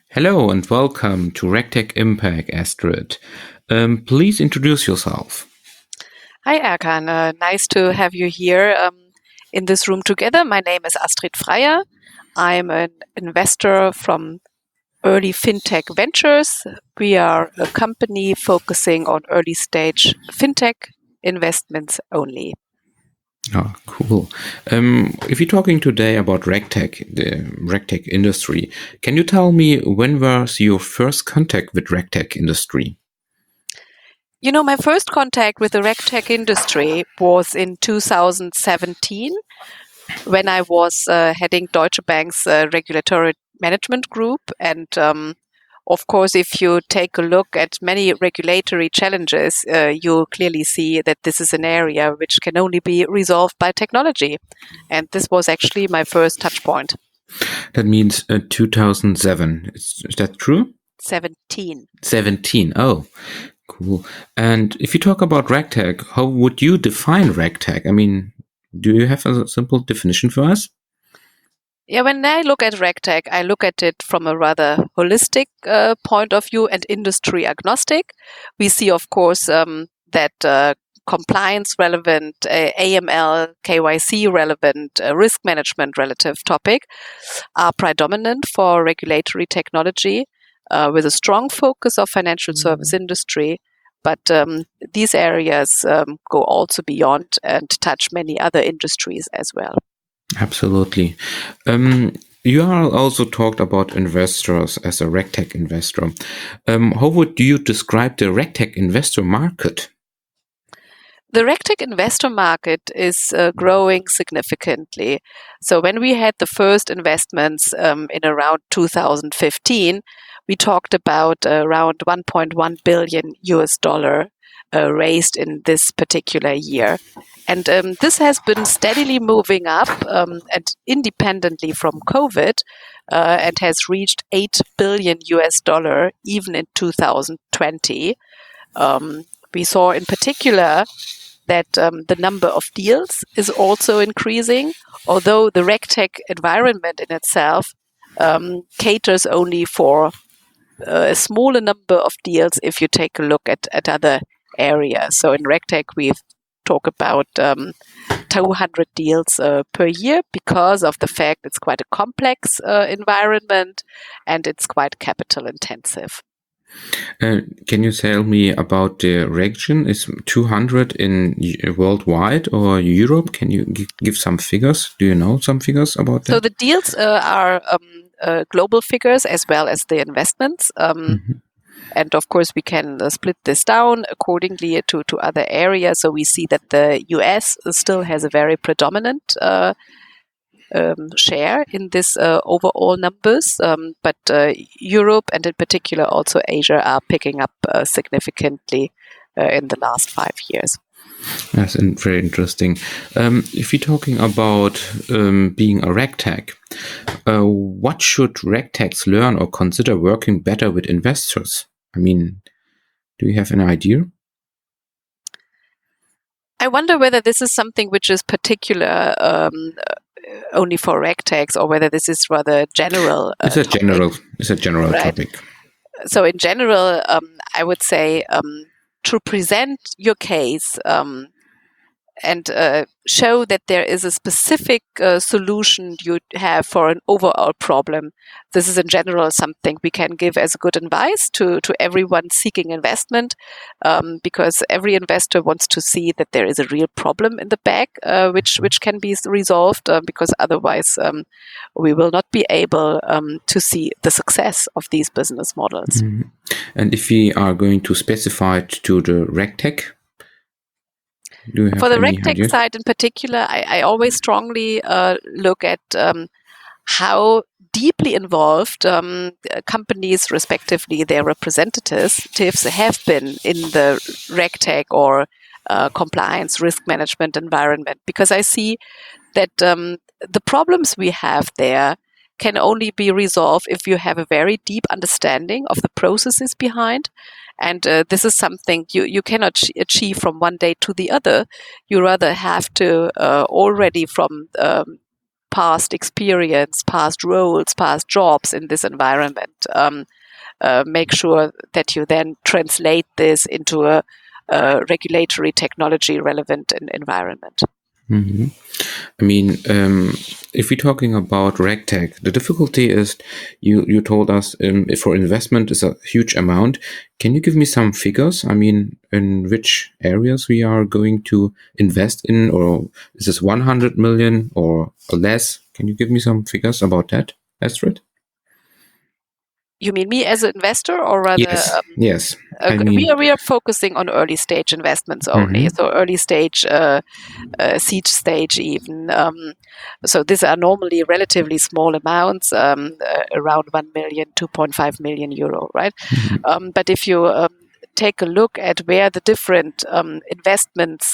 Hello and welcome to RegTech Impact, Astrid. Please introduce yourself. Hi, Erkan. Nice to have you here in this room together. My name is Astrid Freier. I'm an investor from Early FinTech Ventures. We are a company focusing on early stage FinTech investments only. Oh, cool. If you're talking today about RegTech, the RegTech industry, can you tell me when was your first contact with RegTech industry? You know, my first contact with the RegTech industry was in 2017 when I was heading Deutsche Bank's regulatory management group. And of course, if you take a look at many regulatory challenges, you'll clearly see that this is an area which can only be resolved by technology. And this was actually my first touch point. That means 2007. Is that true? 17. 17. Oh, cool. And if you talk about RegTech, how would you define RegTech? I mean, do you have a simple definition for us? Yeah, when I look at RegTech, I look at it from a rather holistic point of view and industry agnostic. We see, of course, that compliance relevant, AML, KYC relevant, risk management relative topic are predominant for regulatory technology with a strong focus of financial service industry. But these areas go also beyond and touch many other industries as well. Absolutely. You are also talked about investors as a RegTech investor. How would you describe the RegTech investor market? The RegTech investor market is growing significantly. So when we had the first investments in around 2015, we talked about around 1.1 billion US dollar raised in this particular year. And this has been steadily moving up and independently from COVID and has reached 8 billion US dollar even in 2020. We saw in particular that the number of deals is also increasing, although the RegTech environment in itself caters only for a smaller number of deals if you take a look at other areas. So in RegTech, we talk about 200 deals per year because of the fact it's quite a complex environment and it's quite capital intensive. Can you tell me about the region? Is 200 in worldwide or Europe? Can you give some figures? Do you know some figures about that? So the deals are global figures as well as the investments. And of course, we can split this down accordingly to other areas. So we see that the US still has a very predominant share in this overall numbers, but Europe and in particular also Asia are picking up significantly in the last 5 years. That's very interesting. If you're talking about being a RegTech, what should RegTechs learn or consider working better with investors? I mean, do you have an idea? I wonder whether this is something which is particular only for RegTechs or whether this is rather general. It's a general Right. topic. So in general, I would say to present your case and show that there is a specific solution you have for an overall problem. This is in general something we can give as a good advice to everyone seeking investment, because every investor wants to see that there is a real problem in the back, which can be resolved, because otherwise we will not be able to see the success of these business models. Mm-hmm. And if we are going to specify it to the RegTech, for the RegTech side in particular, I always strongly look at how deeply involved companies, respectively their representatives, have been in the RegTech or compliance risk management environment. Because I see that the problems we have there can only be resolved if you have a very deep understanding of the processes behind. And this is something you cannot achieve from one day to the other. You rather have to already from past experience, past roles, past jobs in this environment. Make sure that you then translate this into a regulatory technology relevant environment. Mm-hmm. I mean, if we're talking about RegTech, the difficulty is you told us for investment is a huge amount. Can you give me some figures? I mean, in which areas we are going to invest in, or is this 100 million or less? Can you give me some figures about that, Astrid? You mean me as an investor, or rather? Yes. I mean, we are focusing on early stage investments only. Mm-hmm. So early stage, seed stage even. So these are normally relatively small amounts, around 1 million, 2.5 million euro, right? Mm-hmm. But if you take a look at where the different investments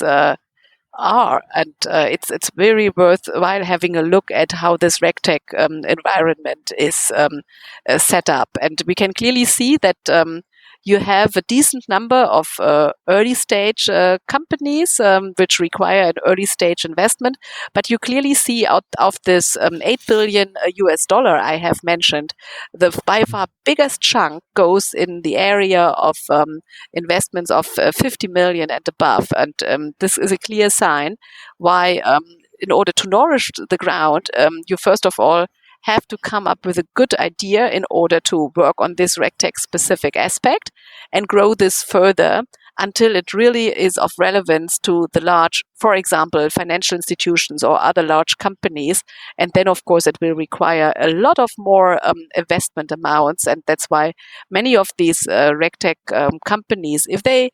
are, and it's very worthwhile having a look at how this RegTech environment is set up, and we can clearly see that you have a decent number of early stage companies which require an early stage investment, but you clearly see out of this 8 billion US dollar I have mentioned, the by far biggest chunk goes in the area of investments of 50 million and above. And this is a clear sign why, in order to nourish the ground, you first of all have to come up with a good idea in order to work on this RegTech specific aspect and grow this further until it really is of relevance to the large, for example, financial institutions or other large companies. And then, of course, it will require a lot of more investment amounts. And that's why many of these RegTech companies, if they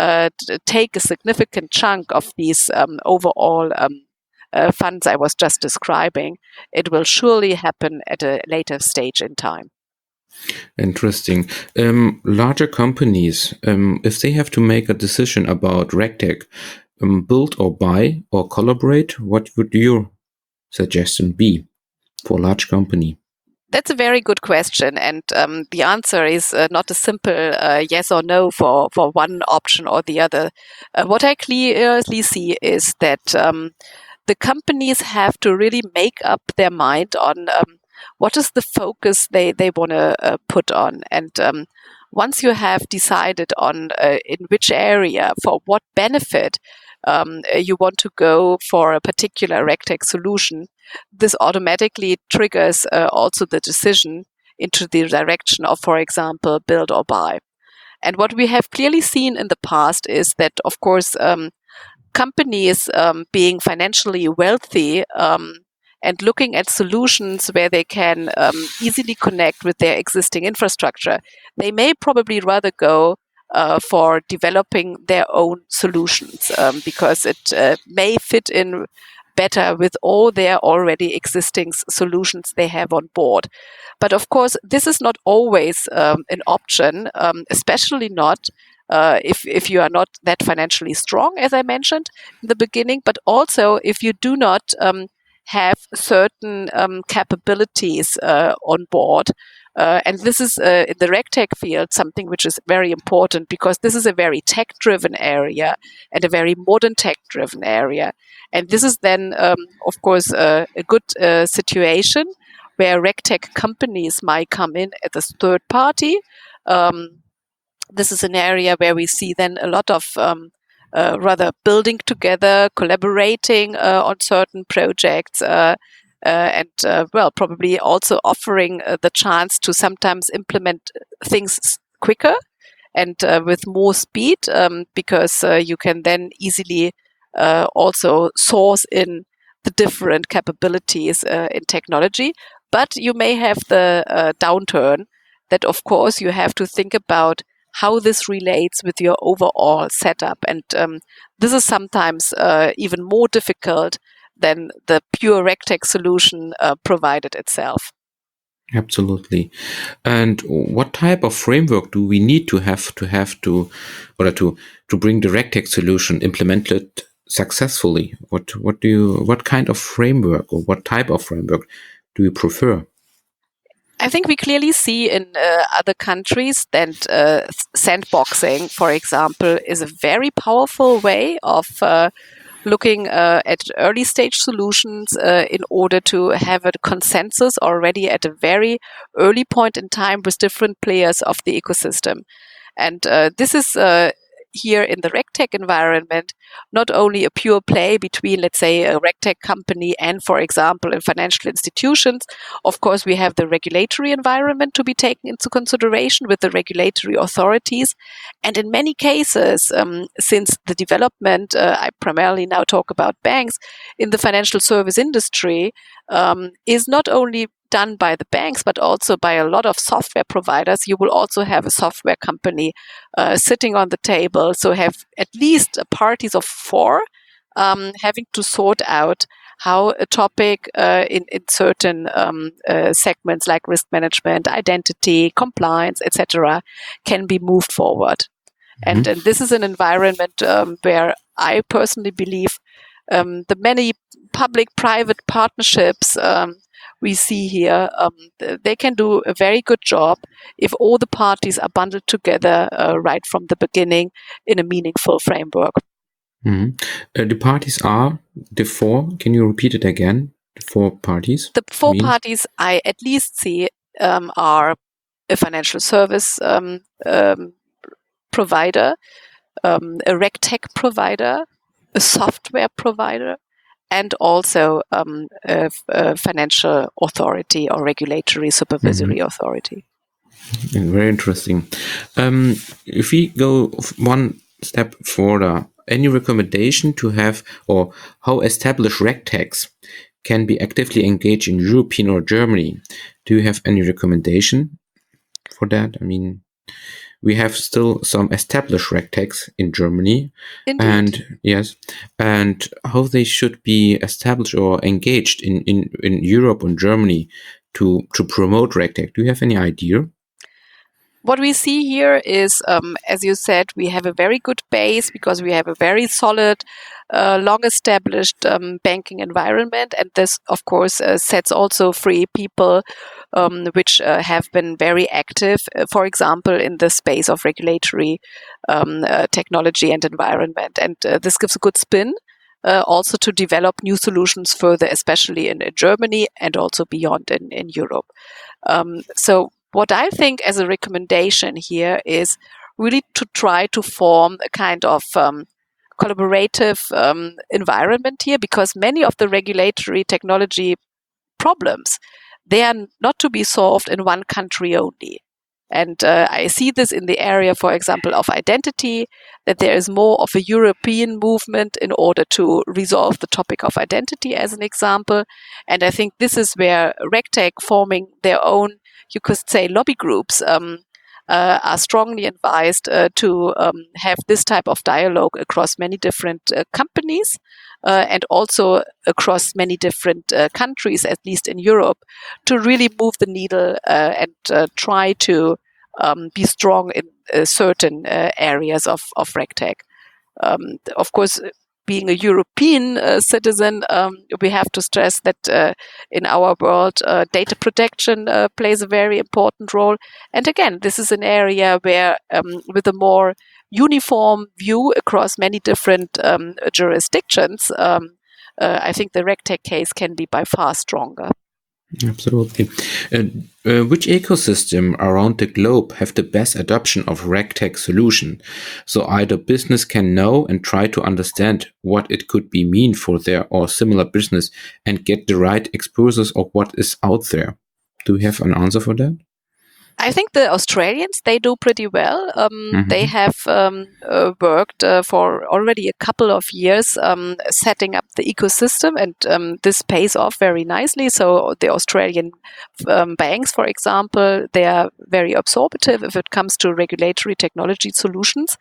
take a significant chunk of these overall funds I was just describing, it will surely happen at a later stage in time. Interesting. Larger companies, if they have to make a decision about RegTech, build or buy or collaborate, what would your suggestion be for a large company? That's a very good question, and the answer is not a simple yes or no for one option or the other. What I clearly see is that the companies have to really make up their mind on what is the focus they want to put on. And once you have decided on in which area, for what benefit you want to go for a particular RegTech solution, this automatically triggers also the decision into the direction of, for example, build or buy. And what we have clearly seen in the past is that, of course, companies being financially wealthy and looking at solutions where they can easily connect with their existing infrastructure, they may probably rather go for developing their own solutions because it may fit in better with all their already existing solutions they have on board. But of course, this is not always an option, especially not if you are not that financially strong, as I mentioned in the beginning, but also if you do not have certain capabilities on board. And this is in the RegTech field something which is very important because this is a very tech-driven area and a very modern tech-driven area. And this is then, of course, a good situation where RegTech companies might come in as a third party. This is an area where we see then a lot of rather building together, collaborating on certain projects, and probably also offering the chance to sometimes implement things quicker and with more speed, because you can then easily also source in the different capabilities in technology. But you may have the downturn that, of course, you have to think about how this relates with your overall setup. And this is sometimes even more difficult than the pure RegTech solution provided itself. Absolutely. And what type of framework do we need to order to bring the RegTech solution implemented successfully? What kind of framework or what type of framework do you prefer? I think we clearly see in other countries that sandboxing, for example, is a very powerful way of looking at early stage solutions in order to have a consensus already at a very early point in time with different players of the ecosystem. And this is here in the RegTech environment, not only a pure play between, let's say, a RegTech company and, for example, in financial institutions. Of course, we have the regulatory environment to be taken into consideration with the regulatory authorities. And in many cases, since the development, I primarily now talk about banks, in the financial service industry is not only done by the banks, but also by a lot of software providers. You will also have a software company sitting on the table. So have at least parties of four having to sort out how a topic in certain segments like risk management, identity, compliance, etc., can be moved forward. And this is an environment where I personally believe the many public-private partnerships we see here, they can do a very good job if all the parties are bundled together right from the beginning in a meaningful framework. The parties are the four. Can you repeat it again? The four parties? The four parties I at least see are a financial service provider, a RegTech provider, a software provider, and also a financial authority or regulatory supervisory authority. Very interesting. If we go one step further, any recommendation to have or how established RegTechs can be actively engaged in European or Germany? Do you have any recommendation for that? I mean, we have still some established RegTechs in Germany. Indeed. And yes, and how they should be established or engaged in Europe and Germany to promote RegTech. Do you have any idea? What we see here is, as you said, we have a very good base because we have a very solid, long-established banking environment. And this, of course, sets also free people which have been very active, for example, in the space of regulatory technology and environment. And this gives a good spin also to develop new solutions further, especially in Germany and also beyond in Europe. So what I think as a recommendation here is really to try to form a kind of collaborative environment here, because many of the regulatory technology problems, they are not to be solved in one country only. And I see this in the area, for example, of identity, that there is more of a European movement in order to resolve the topic of identity, as an example. And I think this is where RegTech forming their own, you could say, lobby groups are strongly advised to have this type of dialogue across many different companies and also across many different countries, at least in Europe, to really move the needle and try to be strong in certain areas of RegTech. Of course, being a European citizen, we have to stress that in our world, data protection plays a very important role. And again, this is an area where, with a more uniform view across many different jurisdictions, I think the RegTech case can be by far stronger. Absolutely. Which ecosystem around the globe have the best adoption of RegTech solution? So either business can know and try to understand what it could be mean for their or similar business and get the right exposures of what is out there. Do you have an answer for that? I think the Australians, they do pretty well. They have worked for already a couple of years setting up the ecosystem, and this pays off very nicely. So the Australian banks, for example, they are very absorptive if it comes to regulatory technology solutions.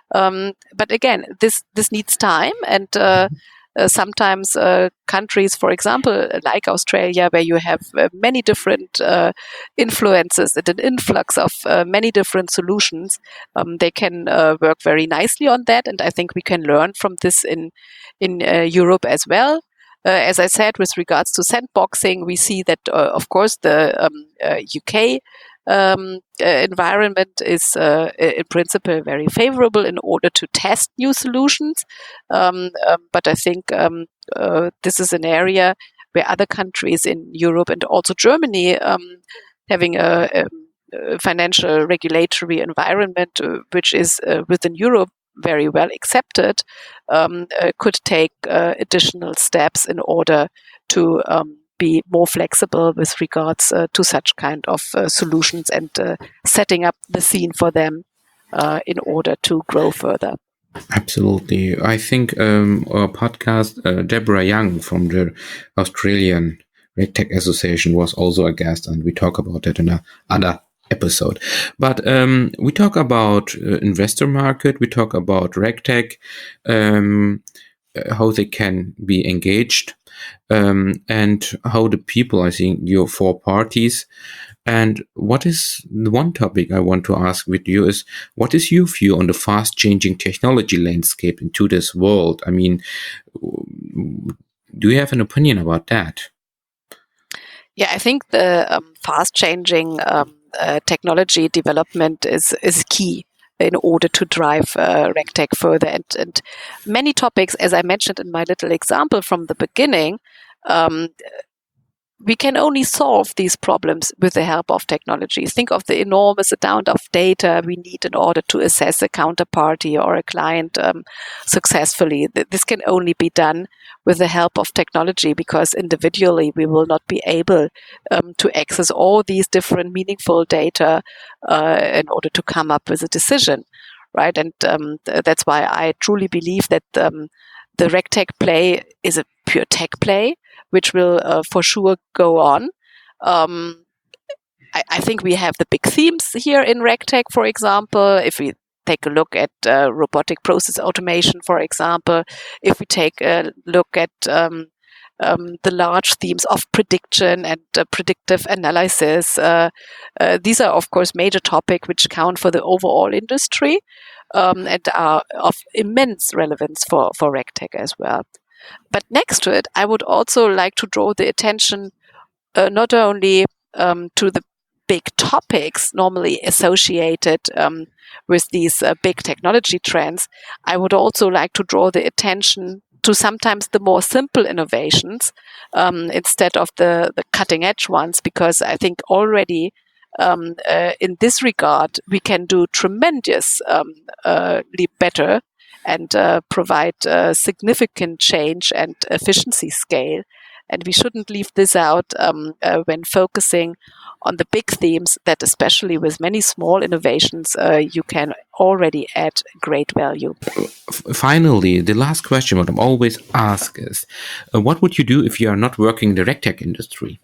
But again, this needs time, and sometimes countries, for example, like Australia, where you have many different influences and an influx of many different solutions, they can work very nicely on that. And I think we can learn from this in Europe as well. As I said, with regards to sandboxing, we see that, of course, the UK environment is in principle very favorable in order to test new solutions. But I think this is an area where other countries in Europe and also Germany, having a financial regulatory environment which is within Europe very well accepted, could take additional steps in order to be more flexible with regards to such kind of solutions and setting up the scene for them in order to grow further. Absolutely. I think our podcast, Deborah Young from the Australian RegTech Association was also a guest, and we talk about it in another episode. But we talk about investor market, we talk about RegTech, how they can be engaged, and how the people, I think, your 4 parties. And what is the one topic I want to ask with you is, what is your view on the fast changing technology landscape in today's world? I mean, do you have an opinion about that? Yeah, I think the fast changing technology development is key in order to drive RegTech further. And many topics, as I mentioned in my little example from the beginning, we can only solve these problems with the help of technology. Think of the enormous amount of data we need in order to assess a counterparty or a client successfully. This can only be done with the help of technology, because individually we will not be able to access all these different meaningful data in order to come up with a decision, right? And that's why I truly believe that the RegTech play is a pure tech play, which will for sure go on. I think we have the big themes here in RegTech, for example. If we take a look at robotic process automation, for example, if we take a look at the large themes of prediction and predictive analysis, these are, of course, major topics which count for the overall industry and are of immense relevance for RegTech as well. But next to it, I would also like to draw the attention not only to the big topics normally associated with these big technology trends. I would also like to draw the attention to sometimes the more simple innovations instead of the cutting edge ones, because I think already in this regard we can do tremendously better and provide significant change and efficiency scale. And we shouldn't leave this out when focusing on the big themes that, especially with many small innovations, you can already add great value. Finally, the last question what I'm always asked is, what would you do if you are not working in the RegTech industry?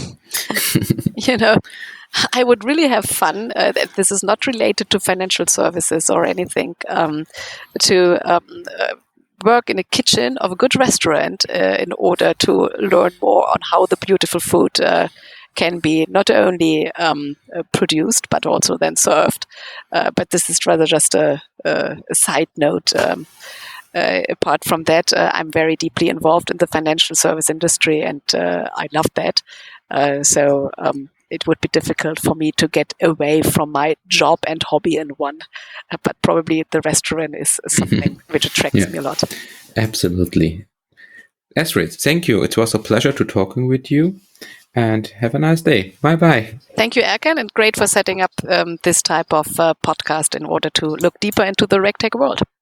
I would really have fun. This is not related to financial services or anything. To work in a kitchen of a good restaurant in order to learn more on how the beautiful food can be not only produced but also then served. But this is rather just a side note. Apart from that, I'm very deeply involved in the financial service industry, and I love that. So it would be difficult for me to get away from my job and hobby in one. But probably the restaurant is something which attracts me a lot. Absolutely. Astrid, thank you. It was a pleasure to talking with you, and have a nice day. Bye-bye. Thank you, Erkan, and great for setting up this type of podcast in order to look deeper into the RegTech world.